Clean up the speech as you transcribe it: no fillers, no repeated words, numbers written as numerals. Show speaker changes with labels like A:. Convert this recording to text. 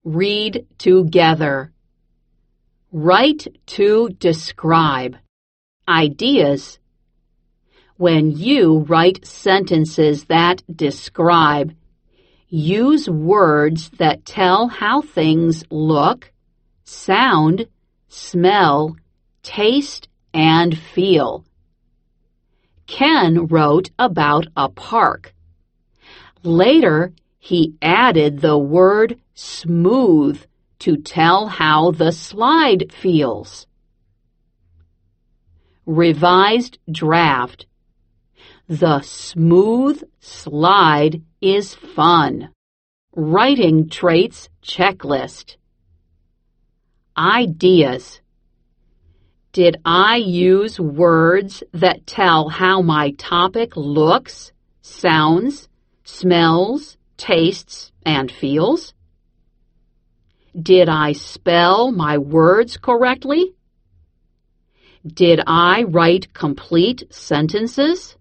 A: Read together. Write to describe. Ideas. When you write sentences that describe, use words that tell how things look, sound, smell, taste, and feel. Ken wrote about a park. Later, he added the word smooth to tell how the slide feels. Revised draft. The smooth slide is fun. Writing traits checklist. Ideas. Did I use words that tell how my topic looks, sounds, smells, tastes, and feels? Did I spell my words correctly? Did I write complete sentences?